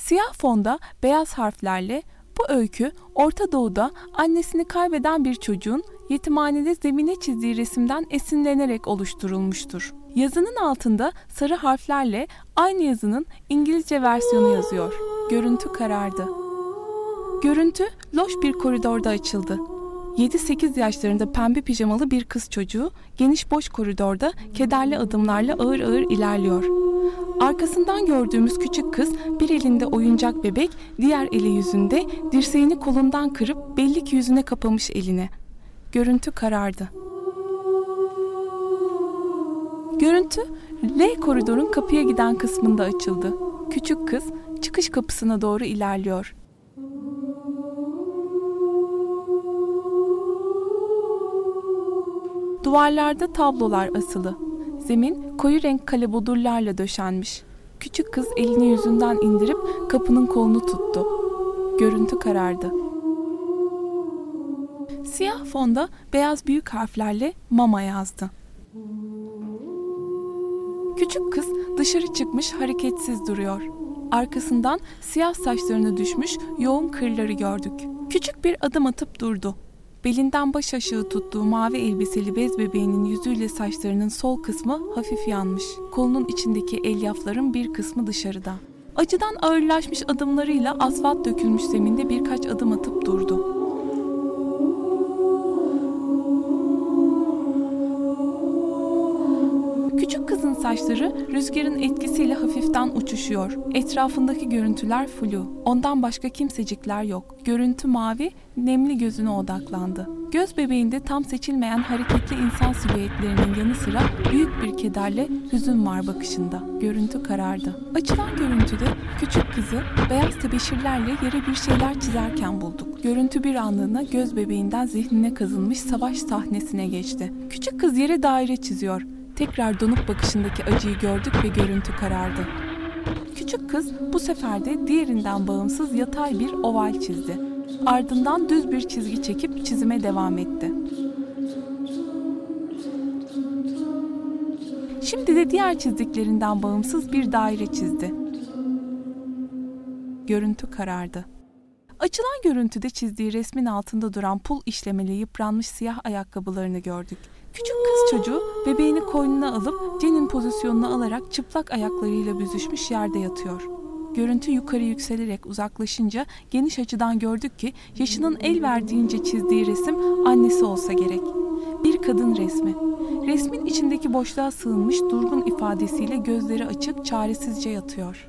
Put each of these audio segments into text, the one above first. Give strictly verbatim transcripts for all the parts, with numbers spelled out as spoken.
Siyah fonda beyaz harflerle bu öykü Orta Doğu'da annesini kaybeden bir çocuğun yetimhanede zemine çizdiği resimden esinlenerek oluşturulmuştur. Yazının altında sarı harflerle aynı yazının İngilizce versiyonu yazıyor. Görüntü karardı. Görüntü loş bir koridorda açıldı. yedi sekiz yaşlarında pembe pijamalı bir kız çocuğu geniş boş koridorda kederli adımlarla ağır ağır ilerliyor. Arkasından gördüğümüz küçük kız bir elinde oyuncak bebek, diğer eli yüzünde, dirseğini kolundan kırıp belli ki yüzüne kapamış elini. Görüntü karardı. Görüntü L koridorun kapıya giden kısmında açıldı. Küçük kız çıkış kapısına doğru ilerliyor. Duvarlarda tablolar asılı. Zemin koyu renk kalebodurlarla döşenmiş. Küçük kız elini yüzünden indirip kapının kolunu tuttu. Görüntü karardı. Siyah fonda beyaz büyük harflerle mama yazdı. Küçük kız dışarı çıkmış hareketsiz duruyor. Arkasından siyah saçlarına düşmüş yoğun kırları gördük. Küçük bir adım atıp durdu. Belinden baş aşağı tuttuğu mavi elbiseli bez bebeğinin yüzüyle saçlarının sol kısmı hafif yanmış. Kolunun içindeki elyafların bir kısmı dışarıda. Acıdan ağırlaşmış adımlarıyla asfalt dökülmüş zeminde birkaç adım atıp durdu. Küçük kızın saçları rüzgarın etkisiyle hafiften uçuşuyor. Etrafındaki görüntüler flu. Ondan başka kimsecikler yok. Görüntü mavi, nemli gözüne odaklandı. Göz bebeğinde tam seçilmeyen hareketli insan silüetlerinin yanı sıra büyük bir kederle hüzün var bakışında. Görüntü karardı. Açılan görüntüde küçük kızı beyaz tebeşirlerle yere bir şeyler çizerken bulduk. Görüntü bir anlığına göz bebeğinden zihnine kazınmış savaş sahnesine geçti. Küçük kız yere daire çiziyor. Tekrar donuk bakışındaki acıyı gördük ve görüntü karardı. Küçük kız bu sefer de diğerinden bağımsız yatay bir oval çizdi. Ardından düz bir çizgi çekip çizime devam etti. Şimdi de diğer çizdiklerinden bağımsız bir daire çizdi. Görüntü karardı. Açılan görüntüde çizdiği resmin altında duran pul işlemeli yıpranmış siyah ayakkabılarını gördük. Küçük kız çocuğu bebeğini koynuna alıp cenin pozisyonuna alarak çıplak ayaklarıyla büzüşmüş yerde yatıyor. Görüntü yukarı yükselerek uzaklaşınca geniş açıdan gördük ki yaşının el verdiğince çizdiği resim annesi olsa gerek. Bir kadın resmi. Resmin içindeki boşluğa sığınmış durgun ifadesiyle gözleri açık çaresizce yatıyor.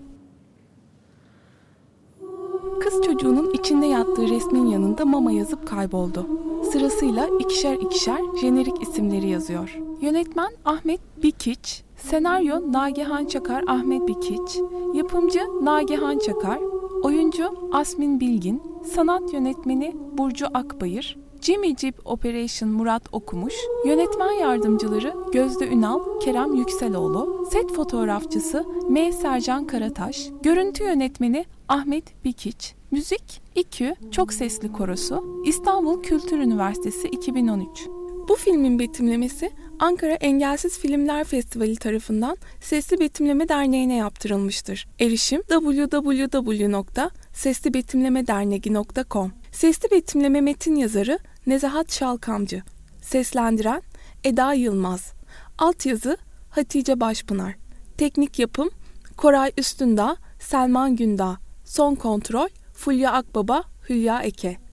Kız çocuğunun içinde yattığı resmin yanında mama yazıp kayboldu. Sırasıyla ikişer ikişer jenerik isimleri yazıyor. Yönetmen Ahmet Bikiç, senaryo Nagihan Çakar Ahmet Bikiç, yapımcı Nagihan Çakar, oyuncu Asmin Bilgin, sanat yönetmeni Burcu Akbayır, Jimmy Jeep Operation Murat Okumuş, yönetmen yardımcıları Gözde Ünal, Kerem Yükseloğlu, set fotoğrafçısı M. Sercan Karataş, görüntü yönetmeni Ahmet Bikiç, müzik İKÜ Çok Sesli Korosu, İstanbul Kültür Üniversitesi iki bin on üç. Bu filmin betimlemesi Ankara Engelsiz Filmler Festivali tarafından Sesli Betimleme Derneği'ne yaptırılmıştır. Erişim double-u double-u double-u nokta sesli betimleme derneği nokta com. Sesli Betimleme metin yazarı Nezahat Şalkamcı. Seslendiren Eda Yılmaz. Altyazı Hatice Başpınar. Teknik yapım Koray Üstündağ, Selman Gündağ. Son kontrol Fulya Akbaba, Hülya Eke.